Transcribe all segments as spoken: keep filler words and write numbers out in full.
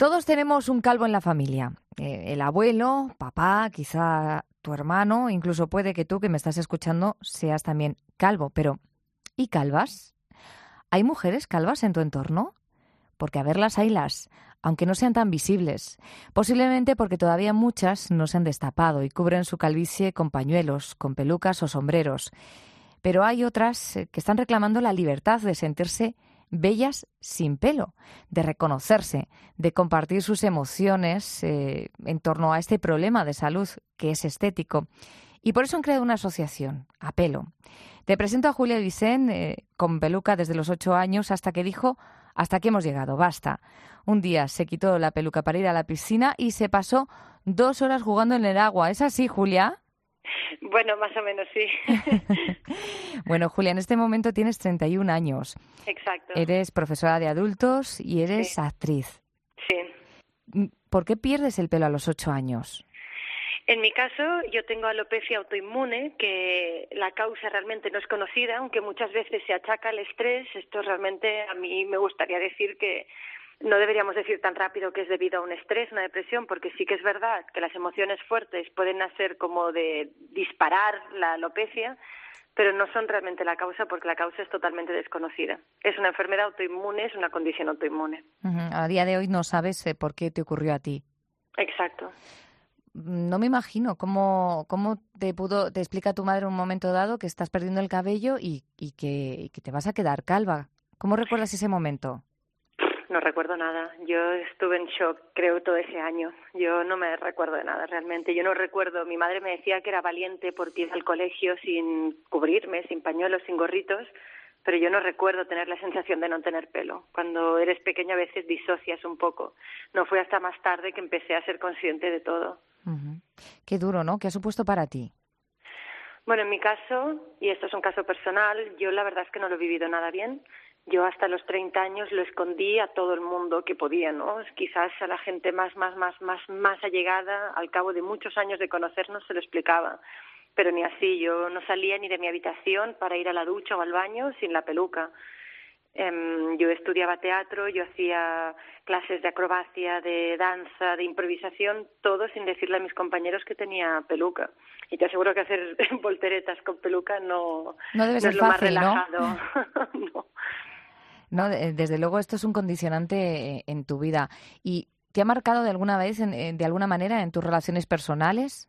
Todos tenemos un calvo en la familia. Eh, el abuelo, papá, quizá tu hermano, incluso puede que tú que me estás escuchando seas también calvo. Pero, ¿y calvas? ¿Hay mujeres calvas en tu entorno? Porque a verlas haylas, aunque no sean tan visibles. Posiblemente porque todavía muchas no se han destapado y cubren su calvicie con pañuelos, con pelucas o sombreros. Pero hay otras que están reclamando la libertad de sentirse bellas sin pelo, de reconocerse, de compartir sus emociones eh, en torno a este problema de salud que es estético. Y por eso han creado una asociación, Apelo. Te presento a Julia Vicent, eh, con peluca desde los ocho años, hasta que dijo, hasta aquí hemos llegado, basta. Un día se quitó la peluca para ir a la piscina y se pasó dos horas jugando en el agua. ¿Es así, Julia? Bueno, más o menos sí. Bueno, Julia, en este momento tienes treinta y un años. Exacto. Eres profesora de adultos y eres Sí. actriz. Sí. ¿Por qué pierdes el pelo a los ocho años? En mi caso, yo tengo alopecia autoinmune, que la causa realmente no es conocida, aunque muchas veces se achaca al estrés. Esto realmente a mí me gustaría decir que no deberíamos decir tan rápido que es debido a un estrés, una depresión, porque sí que es verdad que las emociones fuertes pueden hacer como de disparar la alopecia, pero no son realmente la causa porque la causa es totalmente desconocida. Es una enfermedad autoinmune, es una condición autoinmune. Uh-huh. A día de hoy no sabes eh, por qué te ocurrió a ti. Exacto. No me imagino cómo, cómo te pudo, te explica tu madre en un momento dado que estás perdiendo el cabello y, y, que, y que te vas a quedar calva. ¿Cómo recuerdas ese momento? No recuerdo nada. Yo estuve en shock, creo, todo ese año. Yo no me recuerdo de nada, realmente. Yo no recuerdo. Mi madre me decía que era valiente porque iba al colegio sin cubrirme, sin pañuelos, sin gorritos, pero yo no recuerdo tener la sensación de no tener pelo. Cuando eres pequeño a veces disocias un poco. No fue hasta más tarde que empecé a ser consciente de todo. Uh-huh. Qué duro, ¿no? ¿Qué ha supuesto para ti? Bueno, en mi caso, y esto es un caso personal, yo la verdad es que no lo he vivido nada bien. Yo hasta los treinta años lo escondí a todo el mundo que podía, ¿no? Quizás a la gente más, más, más, más, más allegada, al cabo de muchos años de conocernos, se lo explicaba. Pero ni así, yo no salía ni de mi habitación para ir a la ducha o al baño sin la peluca. Um, yo estudiaba teatro, yo hacía clases de acrobacia, de danza, de improvisación, todo sin decirle a mis compañeros que tenía peluca. Y te aseguro que hacer volteretas con peluca no, no, debe no ser es lo fácil, más relajado. ¿no? No. No, desde luego esto es un condicionante en tu vida. ¿Y te ha marcado de alguna vez, en, de alguna manera, en tus relaciones personales?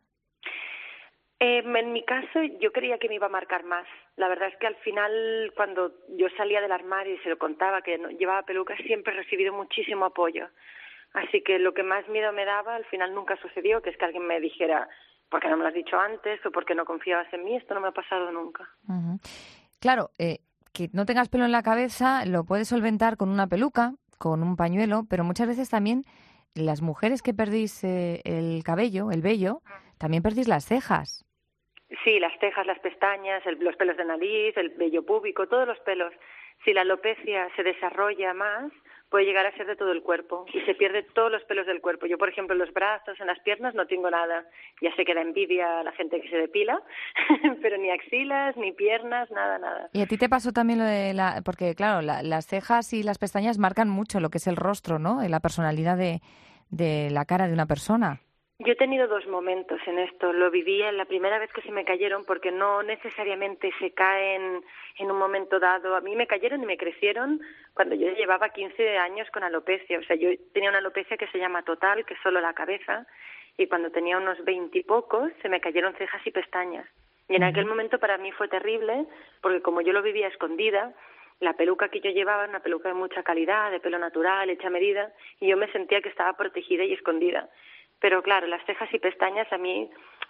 Eh, en mi caso, yo creía que me iba a marcar más. La verdad es que al final, cuando yo salía del armario y se lo contaba que no, llevaba peluca, siempre he recibido muchísimo apoyo. Así que lo que más miedo me daba, al final nunca sucedió, que es que alguien me dijera, ¿por qué no me lo has dicho antes? O ¿por qué no confiabas en mí? Esto no me ha pasado nunca. Uh-huh. Claro, eh, que no tengas pelo en la cabeza lo puedes solventar con una peluca, con un pañuelo, pero muchas veces también las mujeres que perdís eh, el cabello, el vello, también perdís las cejas. Sí, las cejas, las pestañas, el, los pelos de nariz, el vello púbico, todos los pelos. Si la alopecia se desarrolla más, puede llegar a ser de todo el cuerpo y se pierde todos los pelos del cuerpo. Yo, por ejemplo, en los brazos, en las piernas no tengo nada. Ya sé que da envidia a la gente que se depila, pero ni axilas, ni piernas, nada, nada. ¿Y a ti te pasó también lo de la...? Porque, claro, la, las cejas y las pestañas marcan mucho lo que es el rostro, ¿no? La personalidad de, de la cara de una persona. Yo he tenido dos momentos en esto. Lo viví en la primera vez que se me cayeron porque no necesariamente se caen en un momento dado. A mí me cayeron y me crecieron cuando yo llevaba quince años con alopecia. O sea, yo tenía una alopecia que se llama total, que es solo la cabeza, y cuando tenía unos veintipocos se me cayeron cejas y pestañas. Y en uh-huh. aquel momento para mí fue terrible porque como yo lo vivía escondida, la peluca que yo llevaba era una peluca de mucha calidad, de pelo natural, hecha a medida, y yo me sentía que estaba protegida y escondida. Pero claro, las cejas y pestañas a mí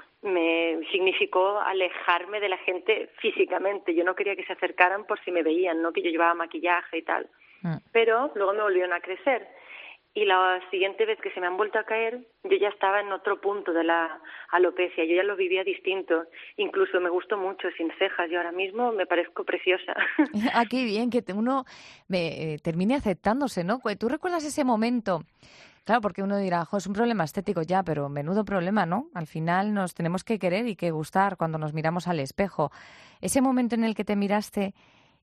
me significó alejarme de la gente físicamente. Yo no quería que se acercaran por si me veían, no que yo llevaba maquillaje y tal. Mm. Pero luego me volvieron a crecer. Y la siguiente vez que se me han vuelto a caer, yo ya estaba en otro punto de la alopecia. Yo ya lo vivía distinto. Incluso me gustó mucho sin cejas. Y ahora mismo me parezco preciosa. Ah, qué bien que uno me, eh, termine aceptándose, ¿no? ¿Tú recuerdas ese momento? Claro, porque uno dirá, jo, es un problema estético ya, pero menudo problema, ¿no? Al final nos tenemos que querer y que gustar cuando nos miramos al espejo. Ese momento en el que te miraste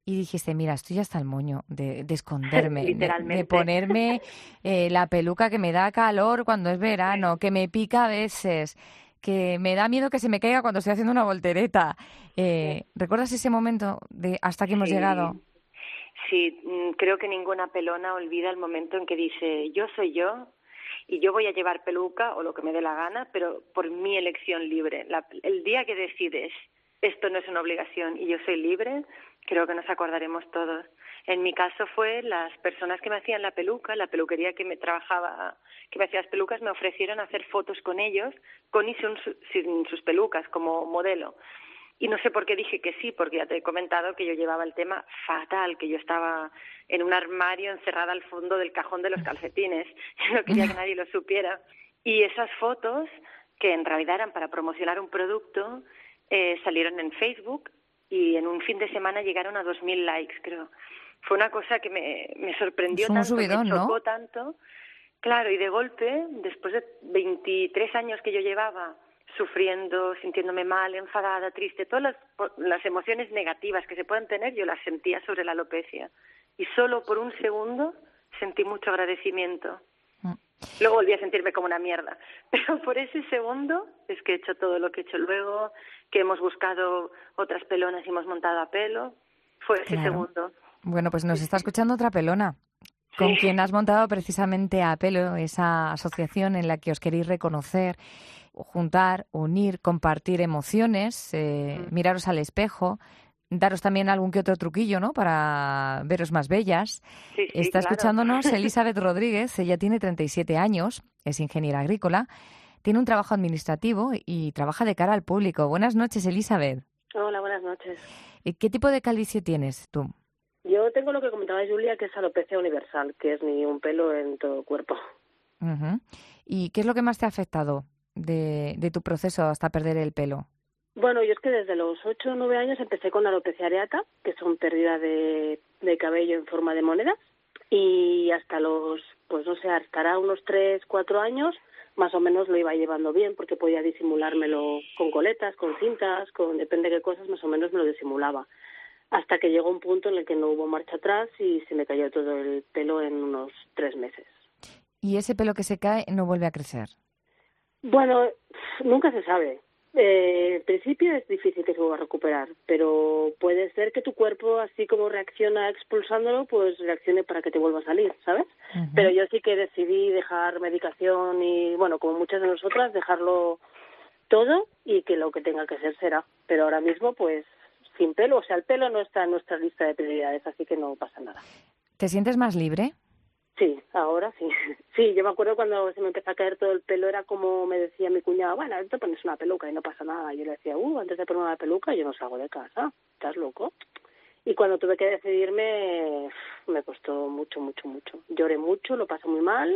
y dijiste, mira, estoy hasta el moño de, de esconderme, de, de Literalmente. ponerme eh, la peluca que me da calor cuando es verano, que me pica a veces, que me da miedo que se me caiga cuando estoy haciendo una voltereta. Eh, ¿recuerdas ese momento de hasta aquí hemos llegado? Sí, sí, mm, creo que ninguna pelona olvida el momento en que dice, yo soy yo y yo voy a llevar peluca o lo que me dé la gana, pero por mi elección libre. La- el día que decides, esto no es una obligación y yo soy libre, creo que nos acordaremos todos. En mi caso fue las personas que me hacían la peluca, la peluquería que me trabajaba, que me hacía las pelucas, me ofrecieron hacer fotos con ellos, con y sin, su- sin sus pelucas como modelo. Y no sé por qué dije que sí, porque ya te he comentado que yo llevaba el tema fatal, que yo estaba en un armario encerrada al fondo del cajón de los calcetines. Yo no quería que nadie lo supiera. Y esas fotos, que en realidad eran para promocionar un producto, eh, salieron en Facebook y en un fin de semana llegaron a dos mil likes, creo. Fue una cosa que me, me Es sorprendió un tanto, me subidón, ¿no? chocó tanto. Claro, y de golpe, después de veintitrés años que yo llevaba sufriendo, sintiéndome mal, enfadada, triste, todas las, las emociones negativas que se pueden tener, yo las sentía sobre la alopecia. Y solo por un segundo sentí mucho agradecimiento. Mm. Luego volví a sentirme como una mierda. Pero por ese segundo es que he hecho todo lo que he hecho luego, que hemos buscado otras pelonas y hemos montado a pelo. Fue ese Claro. segundo. Bueno, pues nos está escuchando otra pelona, con Sí. quien has montado precisamente a Pelo, esa asociación en la que os queréis reconocer, juntar, unir, compartir emociones, eh, Mm. miraros al espejo, daros también algún que otro truquillo, ¿no?, para veros más bellas. Sí, sí, Está claro. escuchándonos Elizabeth Rodríguez, ella tiene treinta y siete años, es ingeniera agrícola, tiene un trabajo administrativo y trabaja de cara al público. Buenas noches, Elizabeth. Hola, buenas noches. Eh, ¿Qué tipo de calvicie tienes tú? Yo tengo lo que comentaba Julia, que es alopecia universal, que es ni un pelo en todo el cuerpo. Ujú. ¿Y qué es lo que más te ha afectado de, de tu proceso hasta perder el pelo? Bueno, yo es que desde los ocho o nueve años empecé con alopecia areata, que son pérdidas de, de cabello en forma de monedas, y hasta los, pues no sé, hasta unos tres, cuatro años, más o menos lo iba llevando bien, porque podía disimulármelo con coletas, con cintas, con depende de qué cosas, más o menos me lo disimulaba. Hasta que llegó un punto en el que no hubo marcha atrás y se me cayó todo el pelo en unos tres meses. ¿Y ese pelo que se cae no vuelve a crecer? Bueno, nunca se sabe. Eh, en principio es difícil que se vuelva a recuperar, pero puede ser que tu cuerpo, así como reacciona expulsándolo, pues reaccione para que te vuelva a salir, ¿sabes? Uh-huh. Pero yo sí que decidí dejar medicación y, bueno, como muchas de nosotras, dejarlo todo y que lo que tenga que ser será. Pero ahora mismo, pues, sin pelo. O sea, el pelo no está en nuestra lista de prioridades, así que no pasa nada. ¿Te sientes más libre? Sí, ahora sí. Sí, yo me acuerdo cuando se me empezó a caer todo el pelo, era como me decía mi cuñada, bueno, te pones una peluca y no pasa nada. Yo le decía, uh, antes de poner una peluca yo no salgo de casa, ¿estás loco? Y cuando tuve que decidirme, me costó mucho, mucho, mucho. Lloré mucho, lo pasé muy mal.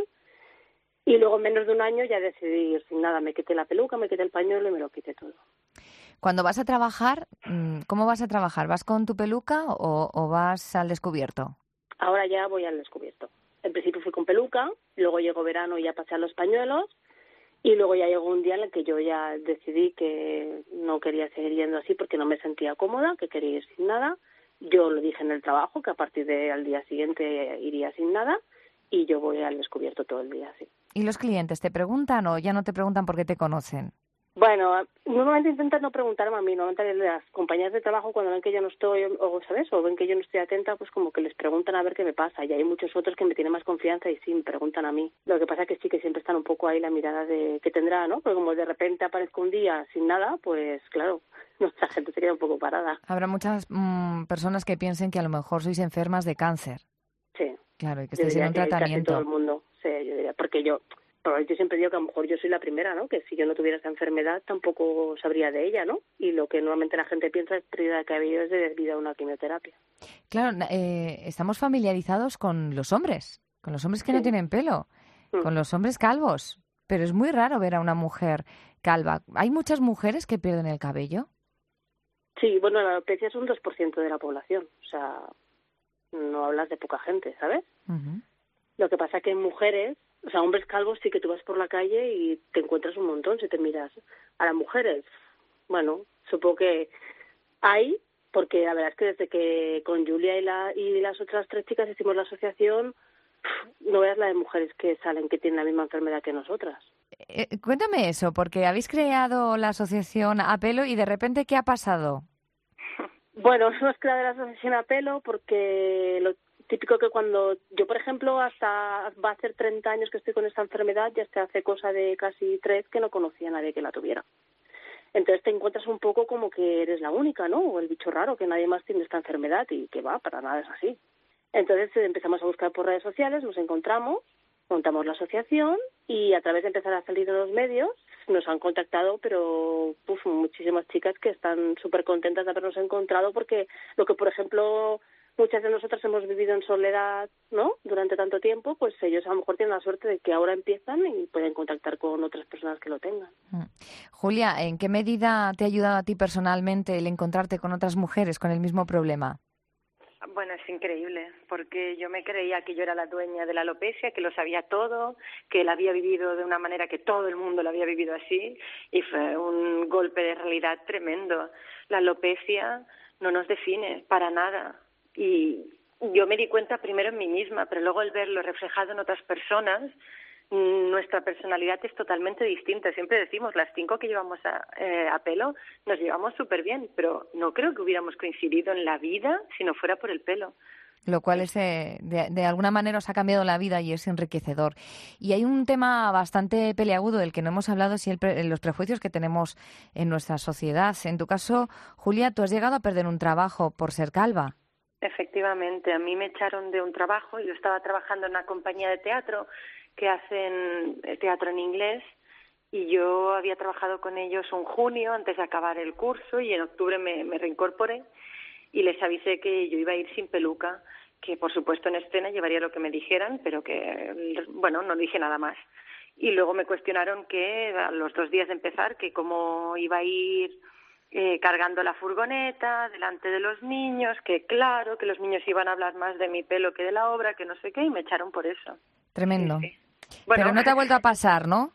Y luego en menos de un año ya decidí ir sin nada. Me quité la peluca, me quité el pañuelo y me lo quité todo. Cuando vas a trabajar, ¿cómo vas a trabajar? ¿Vas con tu peluca o, o vas al descubierto? Ahora ya voy al descubierto. En principio fui con peluca, luego llegó verano y ya pasé a los pañuelos, y luego ya llegó un día en el que yo ya decidí que no quería seguir yendo así porque no me sentía cómoda, que quería ir sin nada. Yo lo dije en el trabajo, que a partir del día siguiente iría sin nada, y yo voy al descubierto todo el día así. ¿Y los clientes te preguntan o ya no te preguntan porque te conocen? Bueno, normalmente intentan no preguntarme a mí, normalmente las compañías de trabajo cuando ven que yo no estoy, o ¿sabes? O ven que yo no estoy atenta, pues como que les preguntan a ver qué me pasa. Y hay muchos otros que me tienen más confianza y sí, me preguntan a mí. Lo que pasa es que sí que siempre están un poco ahí la mirada de que tendrá, ¿no? Porque como de repente aparezco un día sin nada, pues claro, nuestra gente se queda un poco parada. Habrá muchas mmm, personas que piensen que a lo mejor sois enfermas de cáncer. Sí. Claro, y que Yo estáis en diría un que tratamiento. casi todo el mundo, sí, yo diría, porque yo... Pero yo siempre digo que a lo mejor yo soy la primera, ¿no? Que si yo no tuviera esa enfermedad tampoco sabría de ella, ¿no? Y lo que normalmente la gente piensa es pérdida de cabello es debido a una quimioterapia. Claro, eh, estamos familiarizados con los hombres, con los hombres que Sí. no tienen pelo, Mm. con los hombres calvos, pero es muy raro ver a una mujer calva. ¿Hay muchas mujeres que pierden el cabello? Sí, bueno, la alopecia es un dos por ciento de la población, o sea, no hablas de poca gente, ¿sabes? Uh-huh. Lo que pasa que en mujeres, o sea, hombres calvos sí que tú vas por la calle y te encuentras un montón si te miras. A las mujeres, bueno, supongo que hay, porque la verdad es que desde que con Julia y, la, y las otras tres chicas hicimos la asociación, no veas la de mujeres que salen que tienen la misma enfermedad que nosotras. Eh, cuéntame eso, porque habéis creado la asociación Apelo y de repente, ¿qué ha pasado? Bueno, hemos creado la asociación Apelo porque lo típico que cuando yo, por ejemplo, hasta va a hacer treinta años que estoy con esta enfermedad y hasta hace cosa de casi tres que no conocía a nadie que la tuviera. Entonces te encuentras un poco como que eres la única, ¿no? O el bicho raro, que nadie más tiene esta enfermedad y que va, para nada es así. Entonces empezamos a buscar por redes sociales, nos encontramos, montamos la asociación y a través de empezar a salir en los medios nos han contactado, pero uf, muchísimas chicas que están súper contentas de habernos encontrado porque lo que, por ejemplo, muchas de nosotras hemos vivido en soledad, ¿no?, durante tanto tiempo, pues ellos a lo mejor tienen la suerte de que ahora empiezan y pueden contactar con otras personas que lo tengan. Julia, ¿en qué medida te ha ayudado a ti personalmente el encontrarte con otras mujeres con el mismo problema? Bueno, es increíble, porque yo me creía que yo era la dueña de la alopecia, que lo sabía todo, que la había vivido de una manera que todo el mundo lo había vivido así, y fue un golpe de realidad tremendo. La alopecia no nos define para nada, y yo me di cuenta primero en mí misma, pero luego al verlo reflejado en otras personas, nuestra personalidad es totalmente distinta. Siempre decimos, las cinco que llevamos a, eh, a pelo, nos llevamos súper bien, pero no creo que hubiéramos coincidido en la vida si no fuera por el pelo. Lo cual es, eh, de, de alguna manera os ha cambiado la vida y es enriquecedor. Y hay un tema bastante peliagudo del que no hemos hablado, es el pre, los prejuicios que tenemos en nuestra sociedad. En tu caso, Julia, tú has llegado a perder un trabajo por ser calva. Efectivamente, a mí me echaron de un trabajo. Yo estaba trabajando en una compañía de teatro que hacen teatro en inglés y yo había trabajado con ellos un junio antes de acabar el curso y en octubre me, me reincorporé y les avisé que yo iba a ir sin peluca, que por supuesto en escena llevaría lo que me dijeran, pero que, bueno, no dije nada más. Y luego me cuestionaron que a los dos días de empezar, que cómo iba a ir eh, cargando la furgoneta delante de los niños, que claro, que los niños iban a hablar más de mi pelo que de la obra, que no sé qué, y me echaron por eso. Tremendo. Sí, sí. Bueno, pero no te ha vuelto a pasar, ¿no?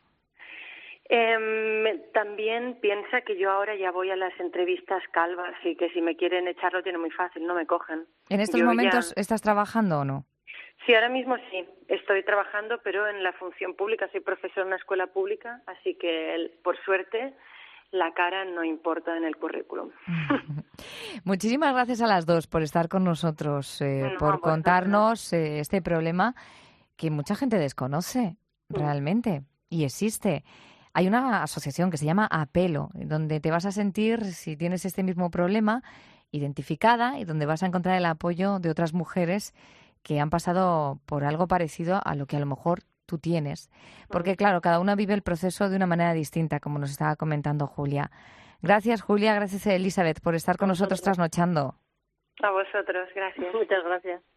Eh, también piensa que yo ahora ya voy a las entrevistas calvas y que si me quieren echar lo tienen muy fácil, no me cogen. ¿En estos yo momentos ya... estás trabajando o no? Sí, ahora mismo sí. Estoy trabajando, pero en la función pública. Soy profesora en una escuela pública, así que, por suerte, la cara no importa en el currículum. Muchísimas gracias a las dos por estar con nosotros, eh, no, por contarnos no. eh, este problema que mucha gente desconoce realmente y existe. Hay una asociación que se llama Apelo, donde te vas a sentir, si tienes este mismo problema, identificada y donde vas a encontrar el apoyo de otras mujeres que han pasado por algo parecido a lo que a lo mejor tú tienes. Porque, claro, cada una vive el proceso de una manera distinta, como nos estaba comentando Julia. Gracias, Julia. Gracias, Elizabeth, por estar con nosotros trasnochando. A vosotros. Gracias. Muchas gracias.